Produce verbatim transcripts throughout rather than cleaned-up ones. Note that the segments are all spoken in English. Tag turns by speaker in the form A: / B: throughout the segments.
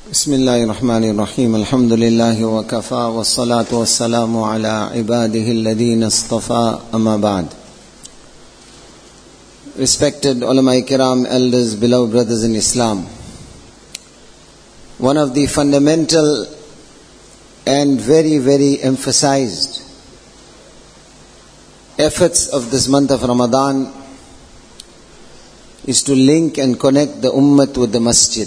A: Bismillahirrahmanirrahim. Alhamdulillahi wa kafa wa salatu wa salamu ala ibadihi alladhina istafa, amma ba'd. Respected ulama kiram, elders, beloved brothers in Islam. One of the fundamental and very, very emphasized efforts of this month of Ramadan is to link and connect the ummah with the masjid.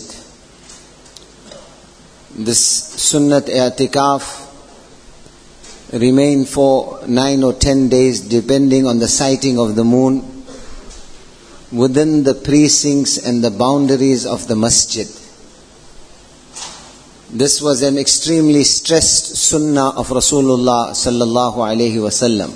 A: This sunnat i'tikaf remain for nine or ten days depending on the sighting of the moon within the precincts and the boundaries of the masjid. This was an extremely stressed sunnah of Rasulullah sallallahu alayhi wasallam.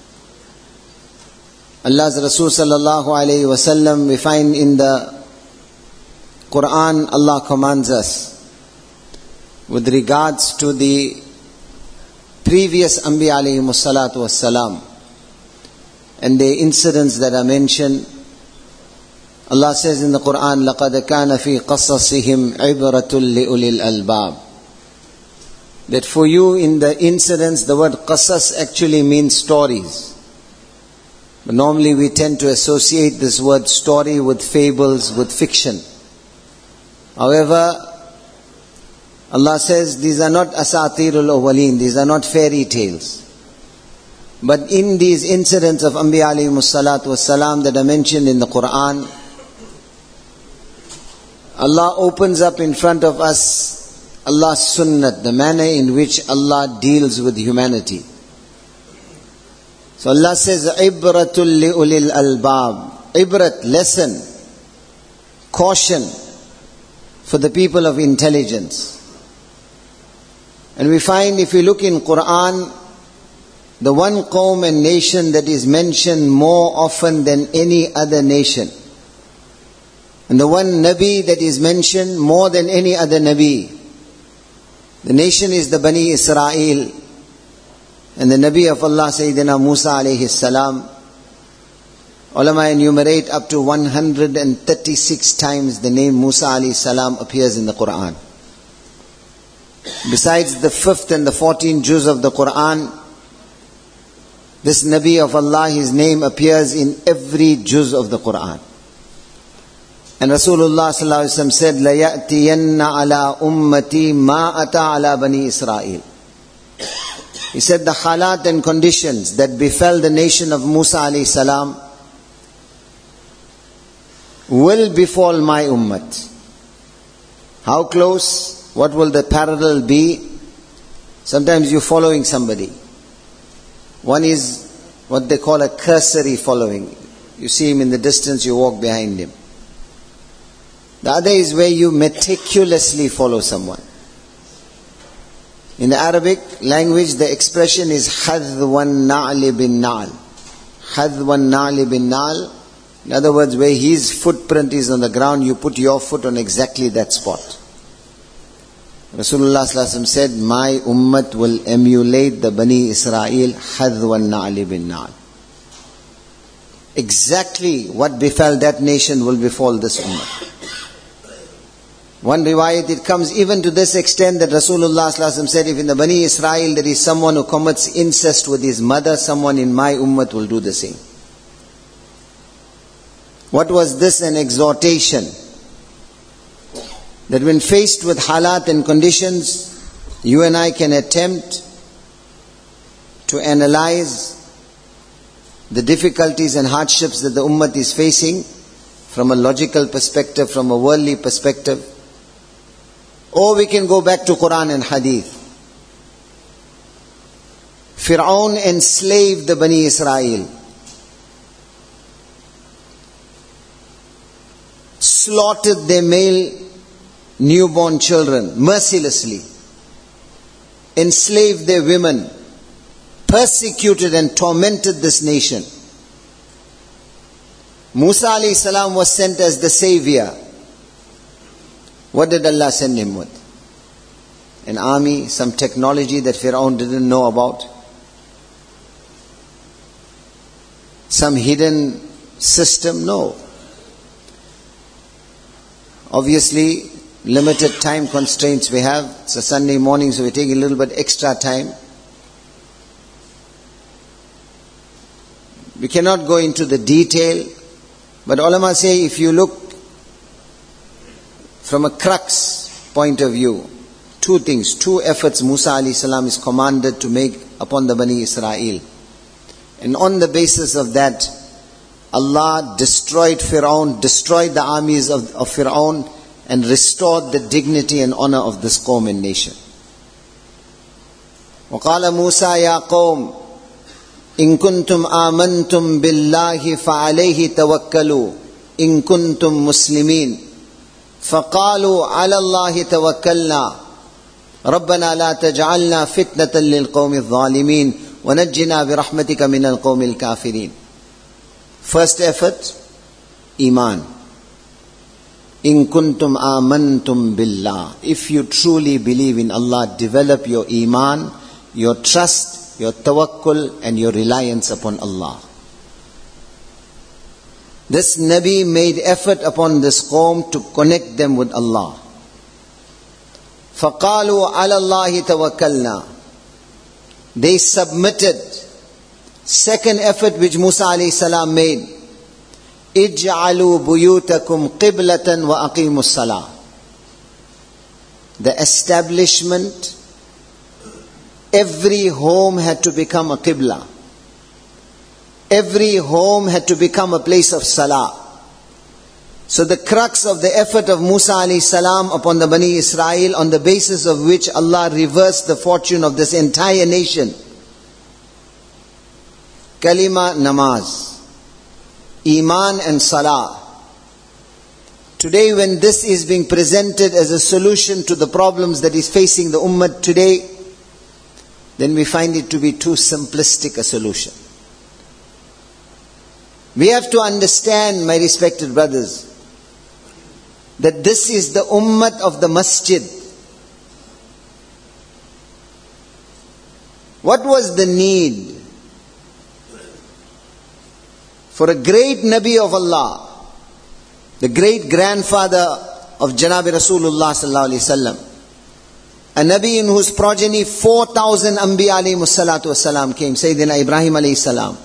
A: Allah's Rasul sallallahu alayhi wasallam, we find in the Quran, Allah commands us with regards to the previous Anbiya alayhimu salatu wassalam and the incidents that are mentioned. Allah says in the Quran, لَقَدْ كَانَ فِي قَصَصِهِمْ عِبْرَةٌ لِأُولِي الْأَلْبَابِ. That for you in the incidents, the word qasas actually means stories. But normally we tend to associate this word story with fables, with fiction. However, Allah says these are not asatirul awwaleen, these are not fairy tales. But in these incidents of Anbiya alayhimu salatu wassalam that are mentioned in the Quran, Allah opens up in front of us Allah's sunnat, the manner in which Allah deals with humanity. So Allah says, Ibratul li'ulil albab. Ibrat, lesson, caution for the people of intelligence. And we find, if we look in Quran, the one qawm and nation that is mentioned more often than any other nation, and the one Nabi that is mentioned more than any other Nabi, the nation is the Bani Israel, and the Nabi of Allah, Sayyidina Musa alayhi salam. Ulama enumerate up to one hundred thirty-six times the name Musa alayhi salam appears in the Quran. Besides the fifth and the fourteenth juz of the Quran, this Nabi of Allah, his name appears in every juz of the Quran. And Rasulullah sallallahu alaihi wasallam said, لَيَأْتِيَنَّ عَلَىٰ أُمَّتِي مَا أَتَى عَلَىٰ بَنِي إِسْرَائِيل. He said the halat and conditions that befell the nation of Musa alayhi salam will befall my ummat. How close? What will the parallel be? Sometimes you're following somebody. One is what they call a cursory following. You see him in the distance, you walk behind him. The other is where you meticulously follow someone. In the Arabic language, the expression is حَذْوَ النَّعْلِ بِالنَّعْلِ. حَذْوَ النَّعْلِ بِالنَّعْلِ. In other words, where his footprint is on the ground, you put your foot on exactly that spot. Rasulullah sallallahu alaihi wasallam said, my ummat will emulate the Bani Israel حَذْوَ النَّعْلِ بِالنَّعْلِ. Exactly what befell that nation will befall this ummah. One riwayat, it comes even to this extent that Rasulullah sallallahu alaihi wasallam said, if in the Bani Israel there is someone who commits incest with his mother, someone in my ummah will do the same. What was this? An exhortation that when faced with halat and conditions, you and I can attempt to analyze the difficulties and hardships that the ummah is facing from a logical perspective, from a worldly perspective. Or we can go back to Quran and Hadith. Fir'aun enslaved the Bani Israel, slaughtered their male newborn children mercilessly, enslaved their women, persecuted and tormented this nation. Musa alayhi salam was sent as the savior. What did Allah send him with? An army, some technology that Fir'aun didn't know about, some hidden system? No. Obviously, limited time constraints we have. It's a Sunday morning, so we're taking a little bit extra time. We cannot go into the detail, but ulama say if you look from a crux point of view, two things, two efforts Musa alayhi salam is commanded to make upon the Bani Israel. And on the basis of that, Allah destroyed Fir'aun, destroyed the armies of, of Fir'aun, and restored the dignity and honor of this qawm and nation. وَقَالَ مُوسَى يَا قَوْمِ إِن كُنْتُمْ آمَنْتُمْ بِاللَّهِ فَعَلَيْهِ تَوَكَّلُوا إِن كُنْتُمْ مُسْلِمِينَ فَقَالُوا عَلَى اللَّهِ تَوَكَّلْنَا رَبَّنَا لَا تَجْعَلْنَا فِتْنَةً لِلْقَوْمِ الظَّالِمِينَ وَنَجِّنَا بِرَحْمَتِكَ مِنَ الْقَوْمِ الْكَافِرِينَ. First effort, Iman. In kuntum amantum billah. If you truly believe in Allah, develop your Iman, your trust, your tawakkul, and your reliance upon Allah. This Nabi made effort upon this qawm to connect them with Allah. فَقَالُوا عَلَى اللَّهِ تَوَكَّلْنَا. They submitted. Second effort which Musa alayhi salam made, اجعلوا بيوتكم قبلة وأقيموا الصلاة. The establishment, every home had to become a qibla. Every home had to become a place of salah. So the crux of the effort of Musa alayhi salam upon the Bani Israel, on the basis of which Allah reversed the fortune of this entire nation, kalima, namaz, Iman and Salah. Today when this is being presented as a solution to the problems that is facing the ummah today, then we find it to be too simplistic a solution. We have to understand, my respected brothers, that this is the ummah of the masjid. What was the need for a great Nabi of Allah, the great grandfather of Janabi Rasulullah sallallahu alaihi wasallam, a Nabi in whose progeny four thousand Anbiya alayhi salatu wasalam came, Sayyidina Ibrahim alayhi salam.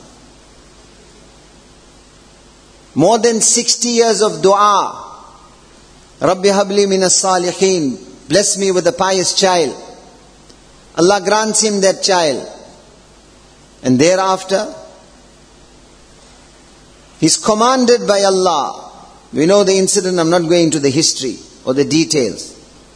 A: More than sixty years of dua, Rabbi habli minas salihin, bless me with a pious child. Allah grants him that child. And thereafter, he's commanded by Allah. We know the incident, I'm not going into the history or the details.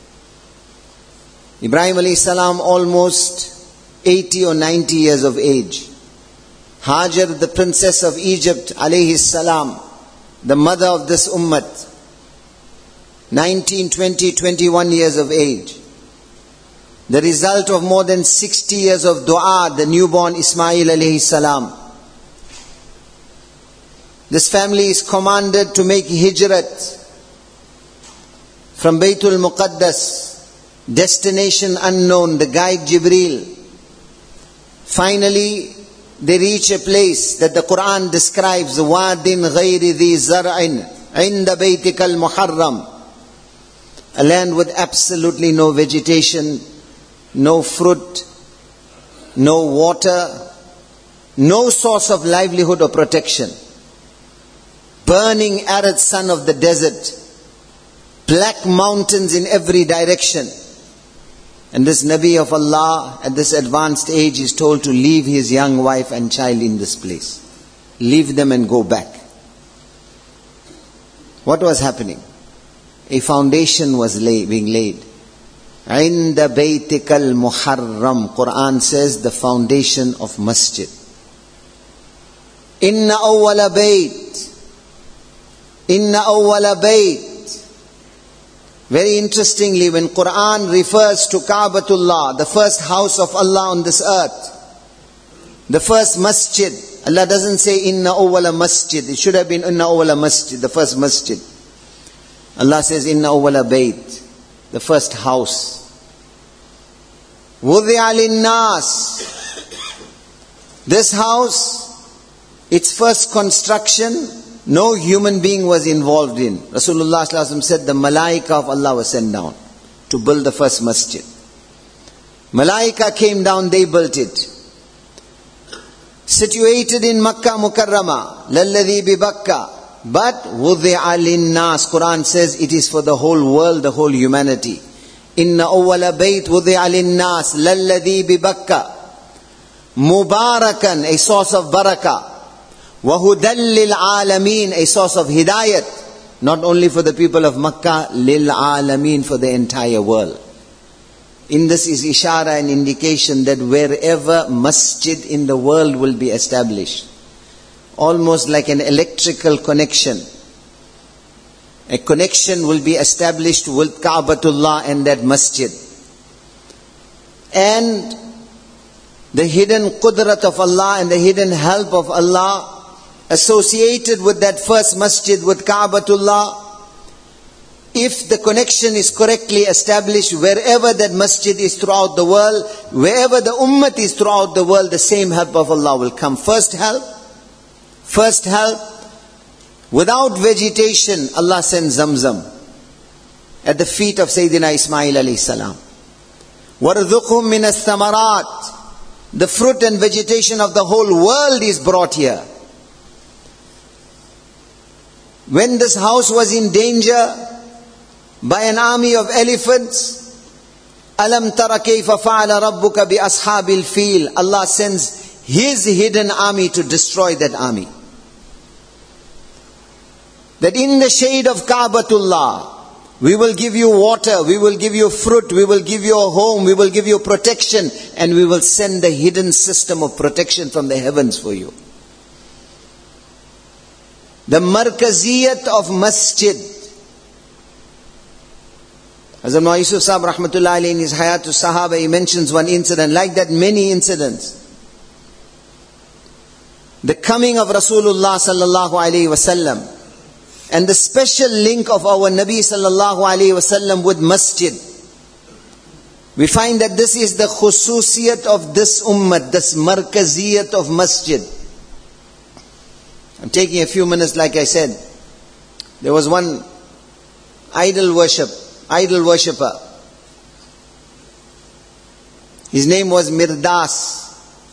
A: Ibrahim alayhi salam almost eighty or ninety years of age. Hajar, the princess of Egypt alayhi salam, the mother of this ummah, nineteen, twenty, twenty-one years of age. The result of more than sixty years of dua, the newborn Ismail alayhi salam. This family is commanded to make hijrat from Baytul Muqaddas, destination unknown, the guide Jibreel. Finally, they reach a place that the Quran describes, Wadin ghayri dhi zar'in, inda baytikal muharram. A land with absolutely no vegetation, no fruit, no water, no source of livelihood or protection. Burning arid sun of the desert, black mountains in every direction. And this Nabi of Allah at this advanced age is told to leave his young wife and child in this place. Leave them and go back. What was happening? A foundation was lay, being laid. Inda baytikal muharram. Quran says the foundation of masjid. Inna awwala bayt. Inna awwala bayt. Very interestingly, when Quran refers to Ka'batullah, the first house of Allah on this earth, the first masjid, Allah doesn't say inna awwala masjid. It should have been inna awwala masjid, the first masjid. Allah says inna awwala bayt, the first house. Wudi'a lin-nas. This house, its first construction no human being was involved in. Rasulullah sallallahu alaihi wasallam said the malaika of Allah was sent down to build the first masjid. Malaika came down, they built it. Situated in Makkah Mukarrama, lalladhi bi Bakka, but wudi'a linnas. Quran says it is for the whole world, the whole humanity. Inna awwala bayt wudi'a linnas, lalladhi bi Bakka, mubarakan, a source of barakah. وَهُدًى لِلْعَالَمِينَ, a source of hidayat, not only for the people of Makkah, لِلْعَالَمِينَ, for the entire world. In this is ishara and indication that wherever masjid in the world will be established, almost like an electrical connection, a connection will be established with Ka'batullah and that masjid. And the hidden qudrat of Allah and the hidden help of Allah associated with that first masjid, with Ka'batullah, if the connection is correctly established, wherever that masjid is throughout the world, wherever the ummah is throughout the world, the same help of Allah will come. First help, first help, without vegetation, Allah sends Zamzam at the feet of Sayyidina Ismail alayhi salam. وَرْذُقْهُمْ مِنَ الثَّمَرَاتِ, the fruit and vegetation of the whole world is brought here. When this house was in danger by an army of elephants, Alam tara kayfa fa'ala rabbuka bi ashabil fil, Allah sends His hidden army to destroy that army. That in the shade of Ka'batullah, we will give you water, we will give you fruit, we will give you a home, we will give you protection, and we will send the hidden system of protection from the heavens for you. The markaziyat of masjid. Hazrat Maulana Yusuf Sahib Rahmatullahi Alayhi in his Hayatul Sahaba, he mentions one incident, like that many incidents. The coming of Rasulullah Sallallahu Alaihi Wasallam and the special link of our Nabi Sallallahu Alaihi Wasallam with masjid. We find that this is the khususiyat of this ummah, this markaziyat of masjid. I'm taking a few minutes, like I said. There was one idol worship, idol worshipper. His name was Mirdas.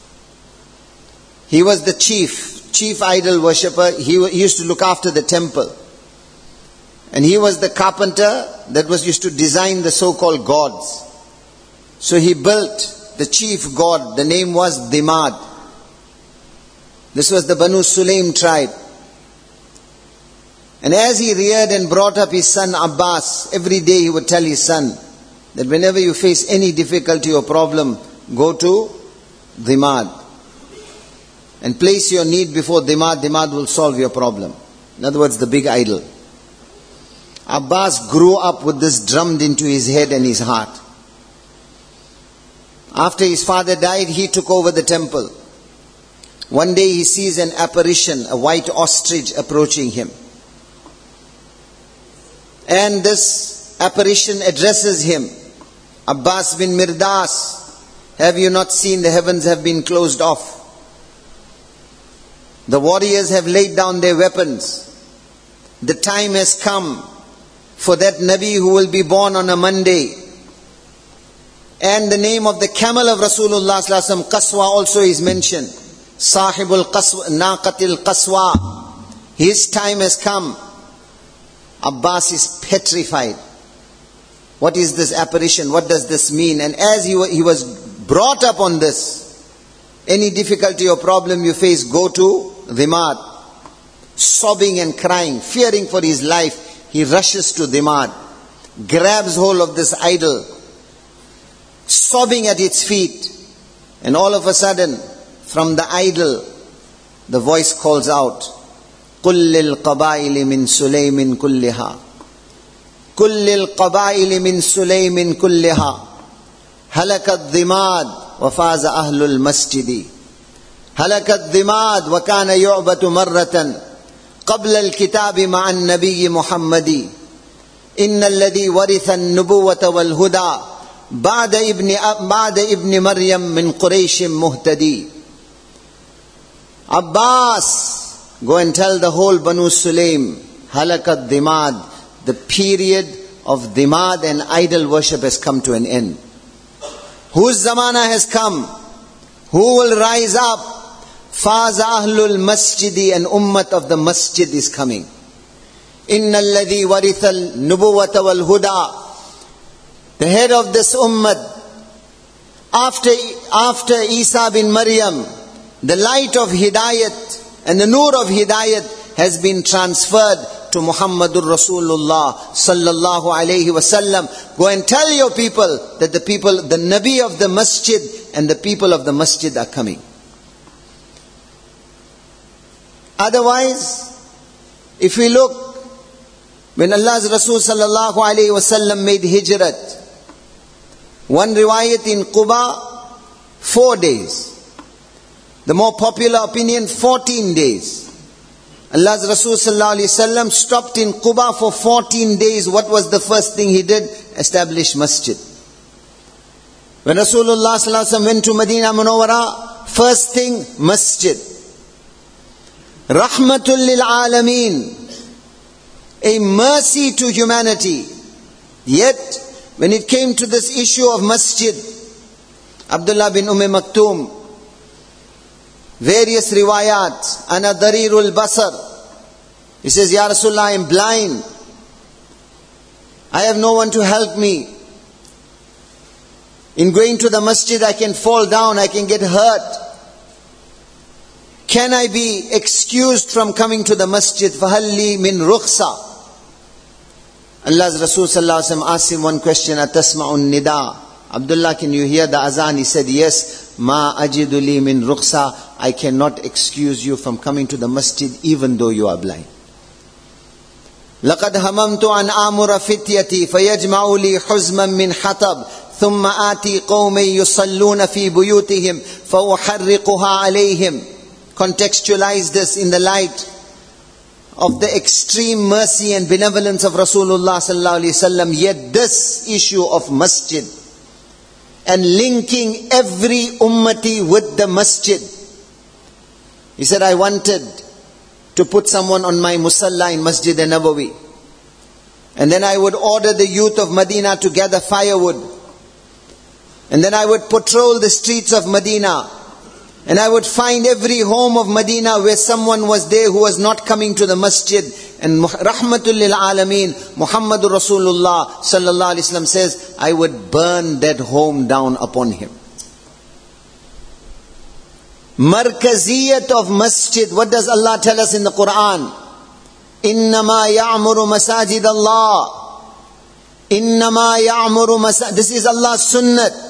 A: He was the chief, chief idol worshipper. He used to look after the temple. And he was the carpenter that was used to design the so-called gods. So he built the chief god. The name was Dimad. This was the Banu Sulaim tribe. And as he reared and brought up his son Abbas, every day he would tell his son that whenever you face any difficulty or problem, go to Dimad and place your need before Dimad. Dimad will solve your problem. In other words, the big idol. Abbas grew up with this drummed into his head and his heart. After his father died, he took over the temple. One day he sees an apparition, a white ostrich approaching him. And this apparition addresses him. Abbas bin Mirdas, have you not seen the heavens have been closed off? The warriors have laid down their weapons. The time has come for that Nabi who will be born on a Monday. And the name of the camel of Rasulullah sallallahu alaihi wasallam, Qaswa, also is mentioned. Sahibul Qaswa, Naqatil Qaswa. His time has come. Abbas is petrified. What is this apparition? What does this mean? And as he, he was brought up on this, any difficulty or problem you face, go to Dimad. Sobbing and crying, fearing for his life, he rushes to Dimad, grabs hold of this idol, sobbing at its feet. And all of a sudden, from the idol, the voice calls out, قُلْ لِلْقَبَائِلِ مِنْ سُلَيْمٍ كُلِّهَا قُلْ لِلْقَبَائِلِ مِنْ سُلَيْمٍ كُلِّهَا هَلَكَ الضِّمَادِ وَفَازَ أَهْلُ الْمَسْجِدِ هَلَكَ الضِّمَادِ وَكَانَ يُعْبَةُ مَرَّةً قبل الكتاب مع النبي محمد إن الذي ورث النبوة والهدى بعد ابن بعد ابن مريم من قريش مهتدي. Abbas, go and tell the whole Banu Sulaim, halakat dimad, the period of dimad and idol worship has come to an end. Whose zamana has come? Who will rise up? Faza ahlul masjidi, and ummat of the masjid is coming. Inna alladhi warithal nubuwata wal huda. The head of this ummat, after, after Isa bin Maryam, the light of hidayat and the nur of hidayat has been transferred to Muhammadur Rasulullah sallallahu alayhi wasallam. Go and tell your people that the people, the Nabi of the masjid and the people of the masjid are coming. Otherwise, if we look, when Allah's Rasul sallallahu alayhi wasallam made hijrat, one riwayat in Quba, four days. The more popular opinion, fourteen days. Allah's Rasul sallallahu alayhi wasallam stopped in Quba for fourteen days. What was the first thing he did? Establish masjid. When Rasulullah sallallahu alayhi wasallam went to Medina Munawwara, first thing, masjid. Rahmatul lil alameen, a mercy to humanity. Yet, when it came to this issue of masjid, Abdullah bin Umm Maktoum, various riwayat, ana darirul basar, he says, Ya Rasulullah, I am blind. I have no one to help me. In going to the masjid, I can fall down, I can get hurt. Can I be excused from coming to the masjid? فَهَلِّي مِن رُخْصَةٍ. Allah's Rasul sallallahu alaihi wasallam asked him one question, Atasma'un nida. Abdullah, can you hear the azan? He said, yes. Ma ajidu li min rukhsa. I cannot excuse you from coming to the masjid even though you are blind. لَقَدْ هَمَمْتُ أَنْ آمُرَ فِتْيَتِي فَيَجْمَعُ لِي حُزْمًا مِّنْ حَطَبٍ ثُمَّ آتِي قَوْمٍ يُصَلُّونَ فِي بُيُوتِهِمْ فَأُحَرِّقُهَا عَلَيْهِمْ. Contextualize this in the light of the extreme mercy and benevolence of Rasulullah sallallahu alaihi wasallam. Yet this issue of masjid and linking every ummati with the masjid. He said, I wanted to put someone on my musalla in Masjid an-Nabawi. And then I would order the youth of Medina to gather firewood. And then I would patrol the streets of Medina. And I would find every home of Medina where someone was there who was not coming to the masjid. And Rahmatul lil Alameen, Muhammadur Rasulullah sallallahu alaihi wasallam says, I would burn that home down upon him. Markaziyat of masjid. What does Allah tell us in the Quran? Innama ya'muru masajid Allah. Innama ya'muru masajid. This is Allah's sunnat.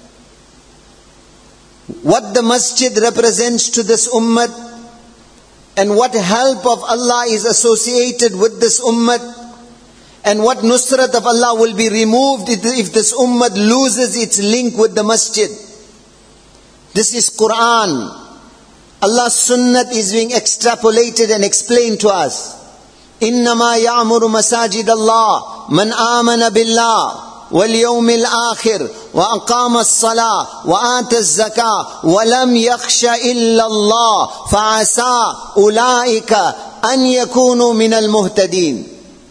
A: What the masjid represents to this ummah and what help of Allah is associated with this ummah and what nusrat of Allah will be removed if this ummah loses its link with the masjid. This is Quran. Allah's sunnat is being extrapolated and explained to us. Innama ya'muru masajid Allah man amana billah وَالْيَوْمِ الْآخِرِ وَأَقَامَ الصَّلَاةِ وَآتَى الزَّكَاةِ وَلَمْ يَخْشَ إِلَّا اللَّهَ فَعَسَىٰ أُولَٰئِكَ أَنْ يَكُونُوا مِنَ الْمُهْتَدِينَ.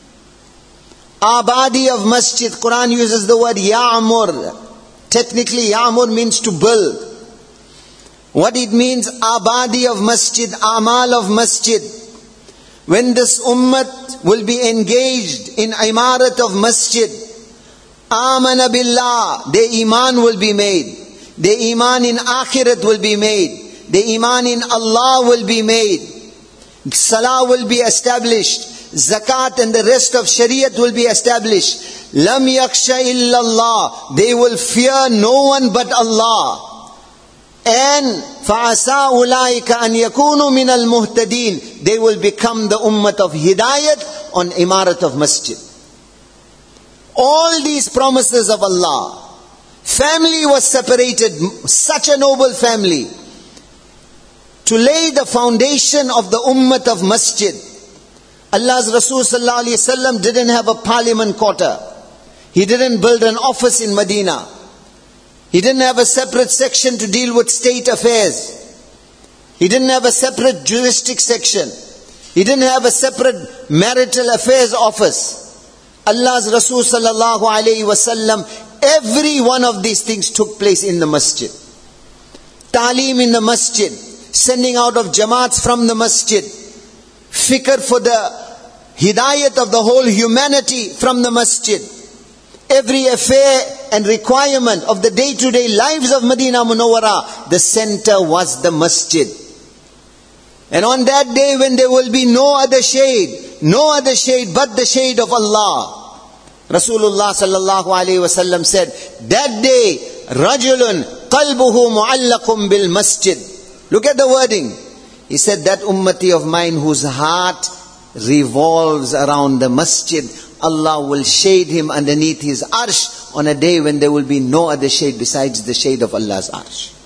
A: Abadi of masjid, Quran uses the word ya'mur. Technically, ya'mur means to build. What it means, abadi of masjid, amal of masjid. When this ummah will be engaged in imarat of masjid, Amana billah, their iman will be made. Their iman in akhirat will be made. Their iman in Allah will be made. Salah will be established. Zakat and the rest of Shariat will be established. Lam yakhsha illa Allah. They will fear no one but Allah. And فَعَسَىٰ أُولَٰئِكَ أَنْ يَكُونُوا مِنَ الْمُهْتَدِينَ. They will become the ummah of hidayat on imarat of masjid. All these promises of Allah. Family was separated, such a noble family. To lay the foundation of the ummah of masjid. Allah's Rasul sallallahu alaihi wasallam didn't have a parliament quarter. He didn't build an office in Medina. He didn't have a separate section to deal with state affairs. He didn't have a separate juristic section. He didn't have a separate marital affairs office. Allah's Rasul sallallahu alayhi wasallam, every one of these things took place in the masjid. Taaleem in the masjid, sending out of jamaats from the masjid, fikr for the hidayat of the whole humanity from the masjid. Every affair and requirement of the day-to-day lives of Medina Munawwara, the center was the masjid. And on that day when there will be no other shade, no other shade but the shade of Allah, Rasulullah sallallahu alayhi wa sallam said, that day, rajulun qalbuhu mu'allaqum bil masjid. Look at the wording. He said, that ummati of mine whose heart revolves around the masjid, Allah will shade him underneath His arsh on a day when there will be no other shade besides the shade of Allah's arsh.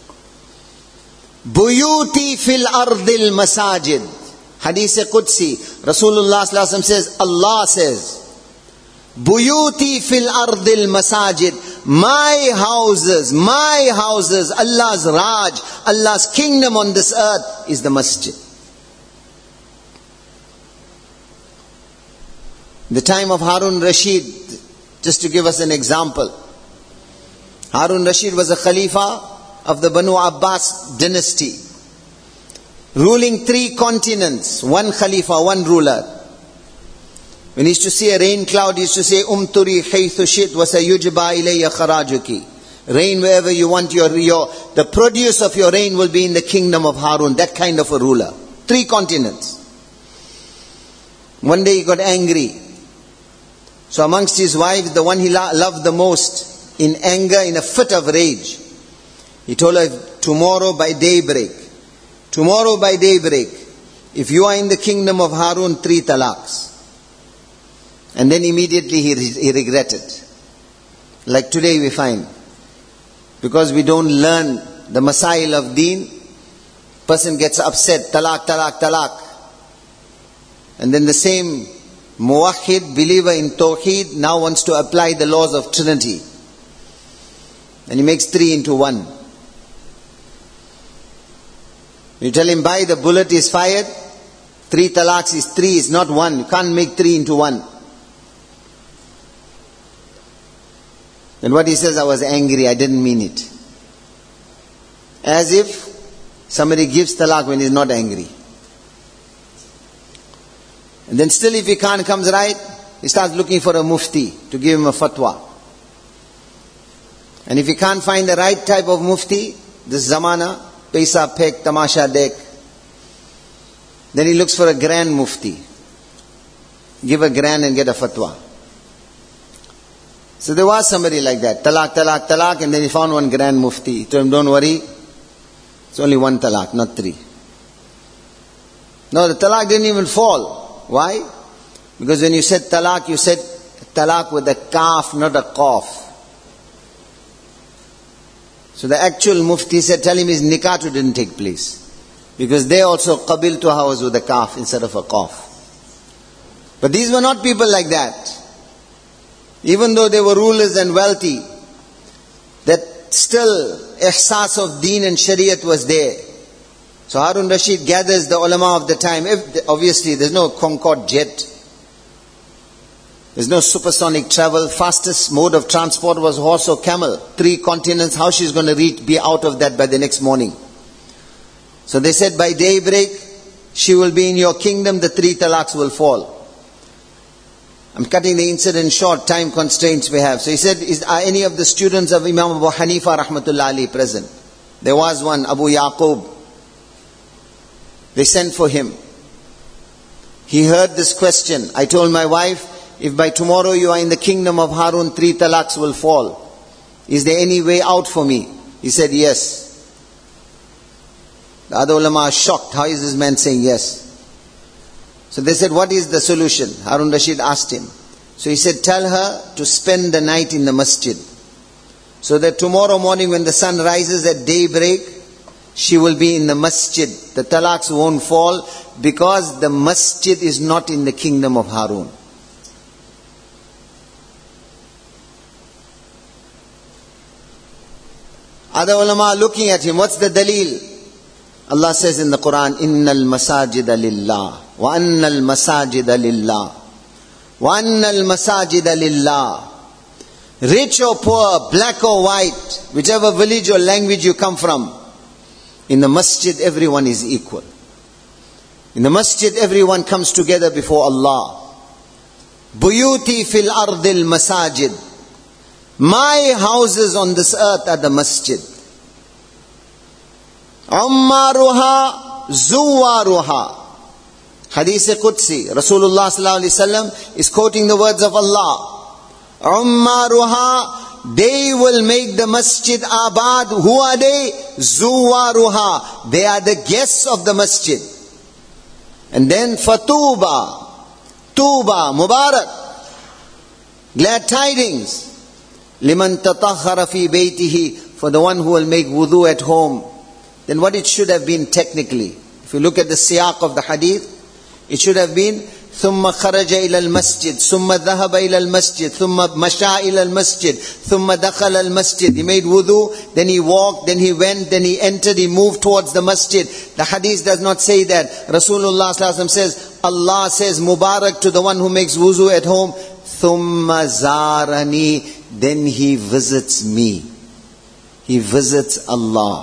A: Buyuti fil ardil masajid. Hadith Qudsi. Rasulullah sallallahu alaihi wasallam says, Allah says, Buyuti fil ardil masajid. My houses, my houses, Allah's Raj, Allah's kingdom on this earth is the masjid. The time of Harun Rashid, just to give us an example. Harun Rashid was a Khalifa of the Banu Abbas dynasty, ruling three continents, one Khalifa, one ruler. When he used to see a rain cloud, he used to say, Umturi haythu shit wa sayujba ilayya kharajuki. Rain wherever you want, your, your, the produce of your rain will be in the kingdom of Harun. That kind of a ruler. Three continents. One day he got angry. So amongst his wives, the one he lo- loved the most, in anger, in a fit of rage, he told her, tomorrow by daybreak, tomorrow by daybreak, if you are in the kingdom of Harun, three talaqs. And then immediately he, he regretted. Like today we find, because we don't learn the masail of deen, person gets upset, talaq, talaq, talaq. And then the same muwahhid, believer in Tawheed, now wants to apply the laws of Trinity. And he makes three into one. You tell him, buy the bullet is fired, three talaqs is three, is not one. You can't make three into one. Then what he says, I was angry, I didn't mean it. As if somebody gives talaq when he's not angry. And then still if he can't comes right, he starts looking for a mufti to give him a fatwa. And if he can't find the right type of mufti, this zamana, paisa pek, tamasha dek, then he looks for a grand mufti. Give a grand and get a fatwa. So there was somebody like that, talaq, talaq, talaq, and then he found one grand mufti. He told him, don't worry, it's only one talaq, not three. No, the talaq didn't even fall. Why? Because when you said talaq, you said talaq with a kaf, not a qaf. So the actual mufti said, tell him his nikah didn't take place. Because they also qabil to house with a kaf instead of a qaf. But these were not people like that. Even though they were rulers and wealthy, that still ihsas of deen and shariat was there. So Harun Rashid gathers the ulama of the time. If, obviously there's no Concorde jet. There's no supersonic travel. Fastest mode of transport was horse or camel. Three continents, how she's going to reach, be out of that by the next morning. So they said by daybreak, she will be in your kingdom, the three talaqs will fall. I'm cutting the incident short, time constraints we have. So he said, is, are any of the students of Imam Abu Hanifa rahmatullah ali present? There was one, Abu Yaqub. They sent for him. He heard this question. I told my wife, if by tomorrow you are in the kingdom of Harun, three talaqs will fall. Is there any way out for me? He said, yes. The other ulama are shocked. How is this man saying yes? So they said, what is the solution? Harun Rashid asked him. So he said, tell her to spend the night in the masjid. So that tomorrow morning when the sun rises at daybreak, she will be in the masjid. The talaqs won't fall because the masjid is not in the kingdom of Harun. Other ulama are looking at him. What's the dalil? Allah says in the Quran, Innal masajida lillah. وَأَنَّ الْمَسَاجِدَ لِلَّهِ وَأَنَّ الْمَسَاجِدَ لِلَّهِ. Rich or poor, black or white, whichever village or language you come from, in the masjid everyone is equal. In the masjid everyone comes together before Allah. Buyuti fil ardil masajid. My houses on this earth are the masjid. Ummaruha zuwaruha. Hadith Qudsi. Rasulullah sallallahu alaihi wasallam is quoting the words of Allah. Ummaruha, they will make the masjid abad. Who are they? Zuwaruha. They are the guests of the masjid. And then Fatuba, Tuba, Mubarak, glad tidings. Liman tatahhara fi baytihi, for the one who will make wudu at home. Then what it should have been technically, if you look at the siyaq of the hadith, it should have been ثم خرج إلى المسجد ثم ذهب إلى المسجد ثم مشى إلى المسجد ثم دخل المسجد. He made wudu, then he walked, then he went, then he entered, he moved towards the masjid. The hadith does not say that. Rasulullah sallallahu alaihi wasallam says, Allah says Mubarak to the one who makes wudu at home. ثم زارني, then he visits me. He visits Allah.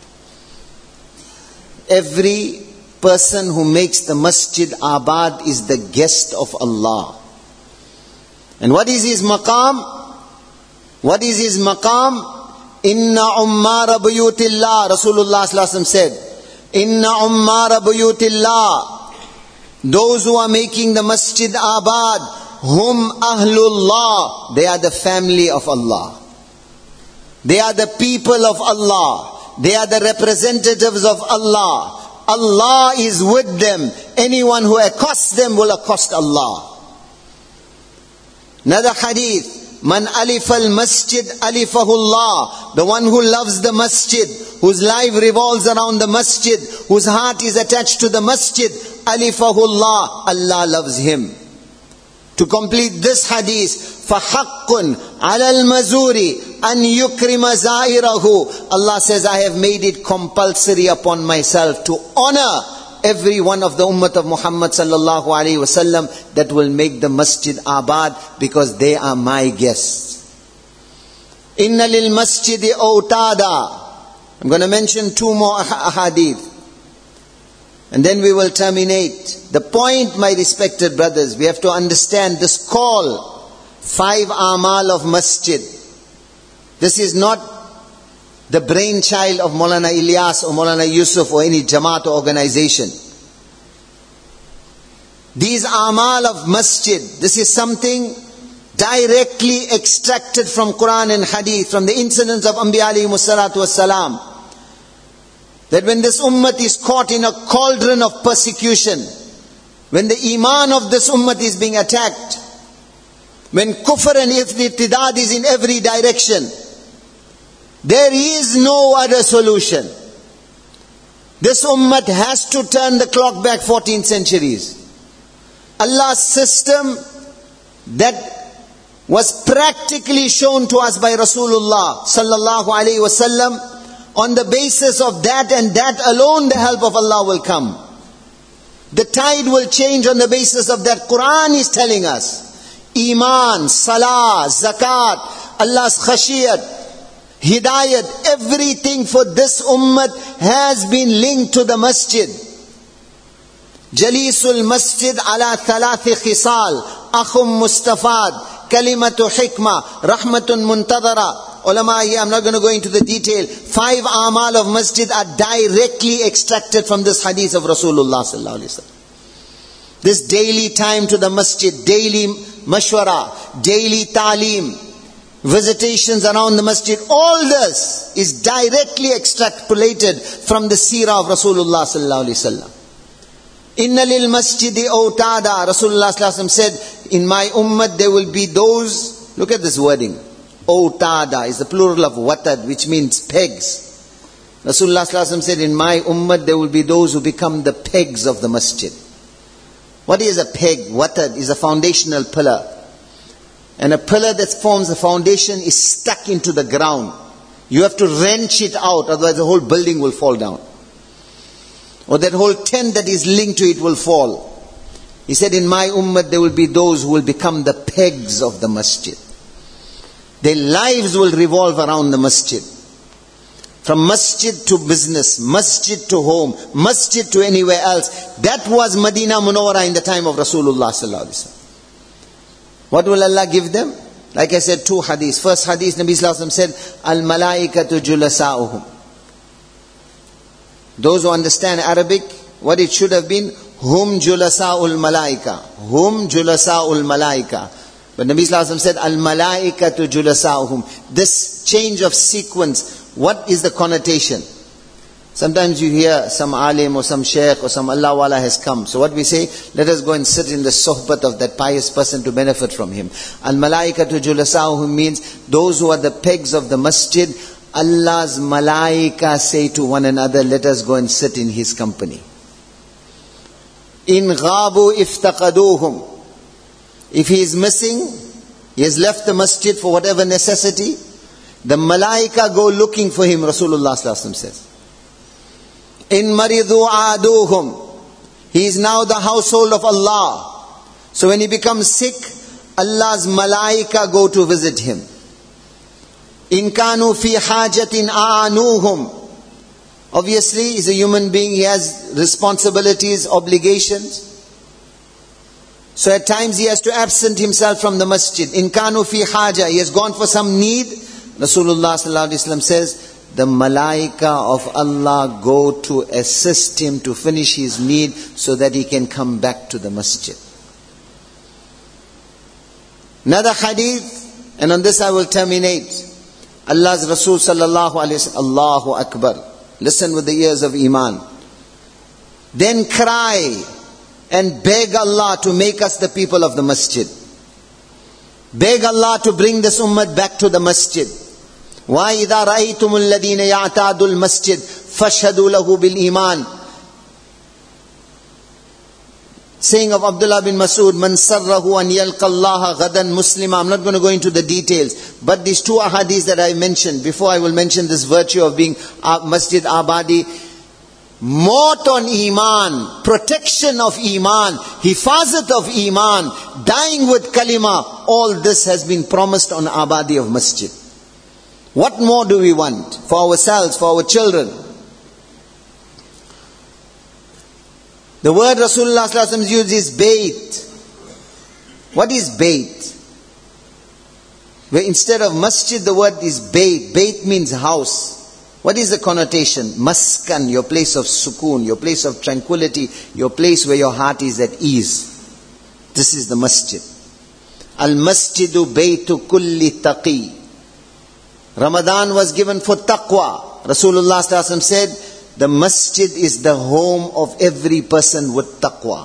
A: Every person who makes the masjid abad is the guest of Allah. And what is his maqam? What is his maqam? Inna ummara buyutillah. Rasulullah sallallahu alaihi wasallam said, Inna ummara buyutillah. Those who are making the masjid abad, hum ahlullah. They are the family of Allah. They are the people of Allah. They are the representatives of Allah. Allah is with them. Anyone who accosts them will accost Allah. Another hadith, Man alif al masjid alifahullah. The one who loves the masjid, whose life revolves around the masjid, whose heart is attached to the masjid, alifahullah, Allah loves him. To complete this hadith, فَحَقٌّ عَلَى الْمَزُورِ أَنْ يُكْرِمَ زَائِرَهُ. Allah says, I have made it compulsory upon myself to honor every one of the ummah of Muhammad sallallahu alaihi wasallam that will make the masjid abad, because they are my guests. Inna lil masjidi awtada. I'm going to mention two more ahadith, and then we will terminate. The point, my respected brothers, we have to understand this call, five amal of masjid. This is not the brainchild of Maulana Ilyas or Maulana Yusuf or any Jamaat or organization. These amal of masjid, this is something directly extracted from Quran and Hadith, from the incidents of Anbiya alayhimu salatu wassalam. That when this ummah is caught in a cauldron of persecution, when the iman of this ummah is being attacked, when kufr and irtidad is in every direction, there is no other solution. This ummah has to turn the clock back fourteen centuries. Allah's system that was practically shown to us by Rasulullah sallallahu alaihi wasallam, on the basis of that and that alone the help of Allah will come. The tide will change on the basis of that. Quran is telling us. Iman, Salah, Zakat, Allah's khashiyat, Hidayat, everything for this ummah has been linked to the masjid. Jalisul masjid ala thalathi khisal, akhum mustafad, kalimatu hikmah, rahmatun muntadara. Ulama here, I'm not going to go into the detail. Five amal of masjid are directly extracted from this hadith of Rasulullah sallallahu alaihi wasallam. This daily time to the masjid, daily mashwara, daily ta'lim, visitations around the masjid, all this is directly extrapolated from the seerah of Rasulullah sallallahu alaihi wasallam. Inna lil masjidi awtada. Rasulullah sallallahu alaihi wasallam said, in my ummah there will be those, look at this wording, awtada is the plural of watad, which means pegs. Rasulullah sallallahu alaihi wasallam said, in my ummah there will be those who become the pegs of the masjid. What is a peg? Watad is a foundational pillar. And a pillar that forms a foundation is stuck into the ground. You have to wrench it out, otherwise the whole building will fall down. Or that whole tent that is linked to it will fall. He said, in my ummah there will be those who will become the pegs of the masjid. Their lives will revolve around the masjid. From masjid to business, masjid to home, masjid to anywhere else. That was Medina Munawwara in the time of Rasulullah sallallahu alaihi wasallam. What will Allah give them? Like I said, two hadiths. First hadith, Nabi sallallahu alaihi wasallam said, Al-malaikatu julasa'uhum. Those who understand Arabic, what it should have been, Hum julasa'ul malaika. Hum julasa'ul malaika. But Nabi sallallahu alaihi wasallam said, Al-malaikatu julasa'uhum. This change of sequence, what is the connotation? Sometimes you hear some alim or some sheikh or some Allah wala has come. So what we say, let us go and sit in the sohbat of that pious person to benefit from him. Al-malaikatu julasa'uhum means those who are the pegs of the masjid. Allah's malaika say to one another, let us go and sit in his company. In ghabu iftaqaduhum. If he is missing, he has left the masjid for whatever necessity, the malaika go looking for him, Rasulullah sallallahu alaihi wasallam says. In maridu aduhum. He is now the household of Allah. So when he becomes sick, Allah's malaika go to visit him. In kanu fi hajatin aanuhum. Obviously, he's a human being, he has responsibilities, obligations. So at times he has to absent himself from the masjid. In kanu fi haja, he has gone for some need. Rasulullah sallallahu alaihi wasallam says, the malaika of Allah go to assist him to finish his need so that he can come back to the masjid. Another hadith, and on this I will terminate. Allah's Rasul sallallahu alaihi wasallam, Allahu Akbar. Listen with the ears of Iman. Then cry and beg Allah to make us the people of the masjid. Beg Allah to bring this ummah back to the masjid. وَإِذَا رَأَيْتُمُ الَّذِينَ يَعْتَادُ الْمَسْجِدِ فَاشْهَدُوا لَهُ بِالْإِيمَانِ. Saying of Abdullah bin Mas'ud, مَنْ سَرَّهُ أَنْ يَلْقَ اللَّهَ غَدًا مُسْلِمًا. I'm not going to go into the details, but these two ahadith that I mentioned, before I will mention this virtue of being Masjid Abadi, Maut on Iman, protection of Iman, hifazat of Iman, dying with kalima, all this has been promised on Abadi of Masjid. What more do we want for ourselves, for our children? The word Rasulullah sallallahu alaihi wasallam used is bait. What is bait? Where instead of masjid the word is bait. Bait means house. What is the connotation? Maskan, your place of sukoon, your place of tranquility, your place where your heart is at ease. This is the masjid. Al-masjidu baytu kulli taqi. Ramadan was given for taqwa. Rasulullah sallallahu alaihi wasallam said, the masjid is the home of every person with taqwa.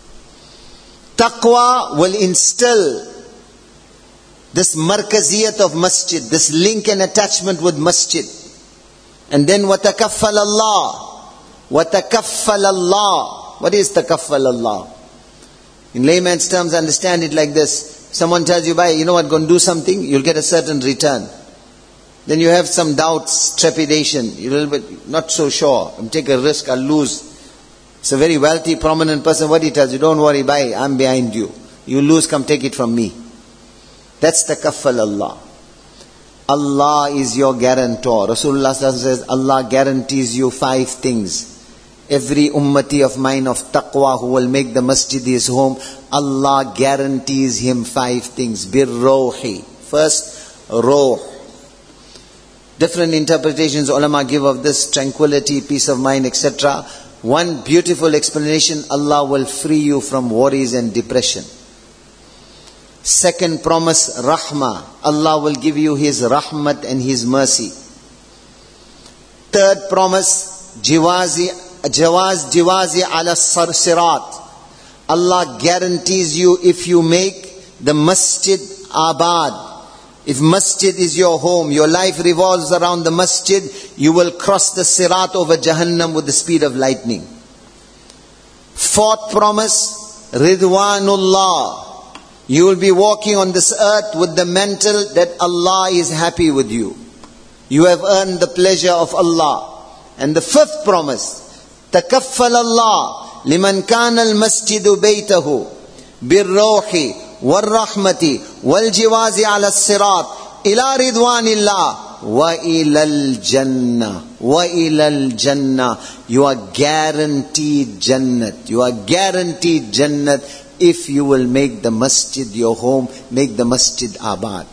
A: Taqwa will instill this markaziyat of masjid, this link and attachment with masjid. And then وَتَكَفَّلَ اللَّهِ وَتَكَفَّلَ اللَّهِ. What is takaffal Allah? In layman's terms, understand it like this. Someone tells you, bhai, you know what, go and do something, you'll get a certain return. Then you have some doubts, trepidation, you're a little bit not so sure. I'll take a risk, I'll lose. It's a very wealthy, prominent person. What he tells you, don't worry, bhai, I'm behind you. You lose, come take it from me. That's takaffal Allah. Allah is your guarantor. Rasulullah says, Allah guarantees you five things. Every ummati of mine of taqwa who will make the masjid his home, Allah guarantees him five things. Bir rohi. First, roh. Different interpretations ulama give of this: tranquility, peace of mind, et cetera. One beautiful explanation: Allah will free you from worries and depression. Second promise, rahmah. Allah will give you His rahmat and His mercy. Third promise, jiwazi, jawaz jiwazi ala sirat. Allah guarantees you, if you make the masjid abad, if masjid is your home, your life revolves around the masjid, you will cross the sirat over Jahannam with the speed of lightning. Fourth promise, ridwanullah. You will be walking on this earth with the mental that Allah is happy with you. You have earned the pleasure of Allah. And the fifth promise, takaffal Allah liman kana al-masjidu baytahu. بالروح والرحمة والجواز على الصراط إلى رضوان الله وإلى الجنة وإلى الجنة. You are guaranteed Jannat. You are guaranteed Jannat if you will make the masjid your home, make the masjid abad.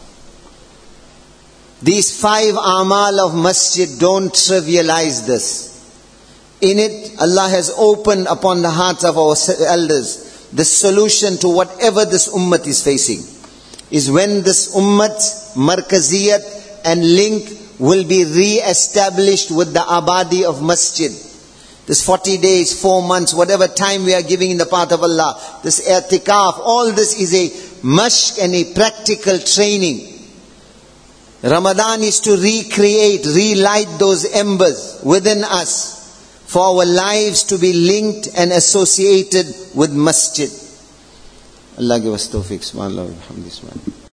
A: These five amal of masjid, don't trivialize this. In it, Allah has opened upon the hearts of our elders the solution to whatever this ummah is facing. Is when this ummah, markaziyat and link will be re-established with the abadi of masjid. This forty days, four months, whatever time we are giving in the path of Allah, this i'tikaf, all this is a mashq and a practical training. Ramadan is to recreate, relight those embers within us for our lives to be linked and associated with masjid. Allah give us tawfiq. Subhanallah wa bihamdihi.